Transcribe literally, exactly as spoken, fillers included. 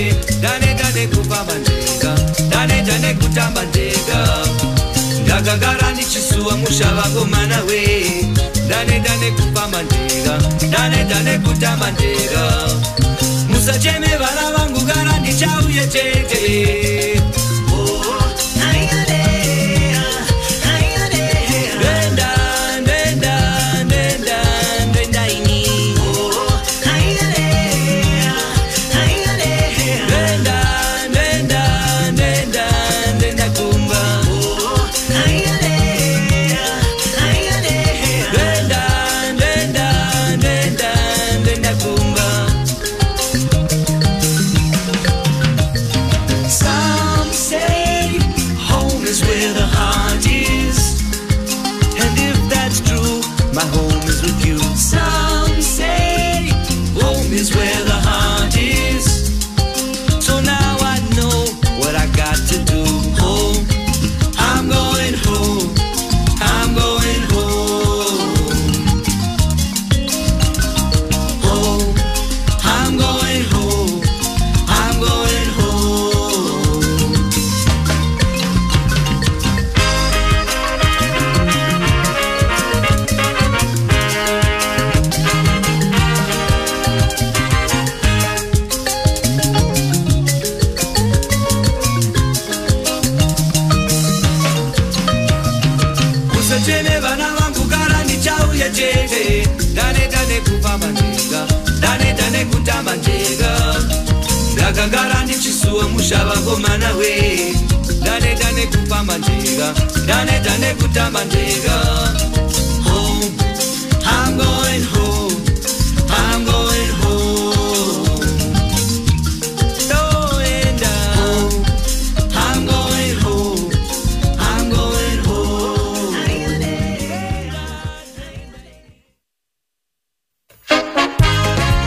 dane dane kufamba ndega, dane dane kutamba ndega. Ndakagara ndichisuwa mushava komana we, dane dane kufamba ndega, dane dane kutamba ndega. Musacheme vana vangu gara ndichauye chete. Ndakagara ndichisuwa mushava komana we, dane dane kufamba ndega, dane dane kutamba ndega.